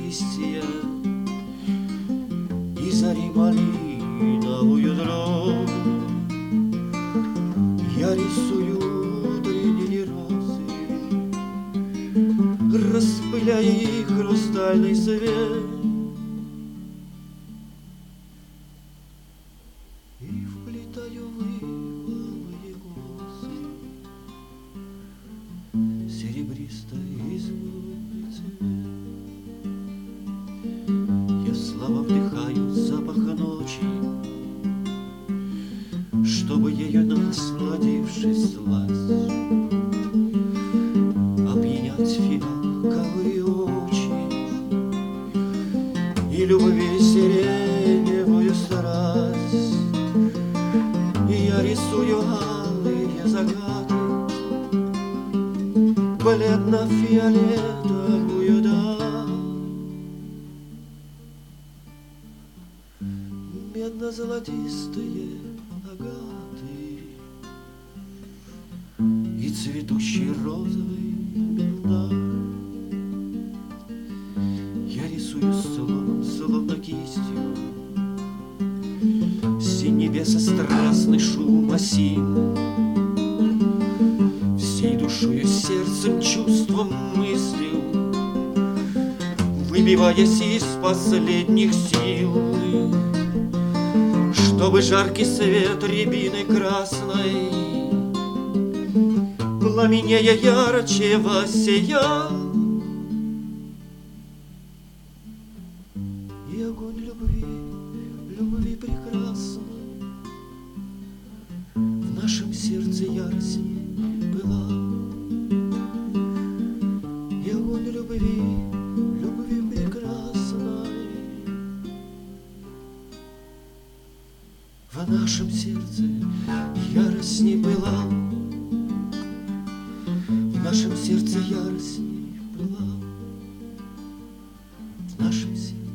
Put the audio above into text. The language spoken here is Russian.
листья и зари малиновую дрожь. Я рисую тренили розы, распыляя их хрустальный свет, и вплетаю в их косы серебристый изумрудный цвет. Я слабо вдыхаю запах ночи, чтобы ею насладившись сласть, опьянять фиалковые очи и любви сиреневую страсть. И я рисую алые закаты, бледно-фиолетовую даль, медно-золотистые агаты и цветущий розовый миндаль. Я рисую словом, словно кистью, все небеса страстный шум осин, всей душою, сердцем, чувством, мыслью, выбиваясь из последних сил, чтобы жаркий свет рябины красной, пламенея ярче, воссиял, и огонь любви, любви прекрасной в нашем сердце яростней пылал. И огонь любви, любви прекрасной в нашем сердце яростней пылал. В нашем сердце яростней пылал. В нашем сердце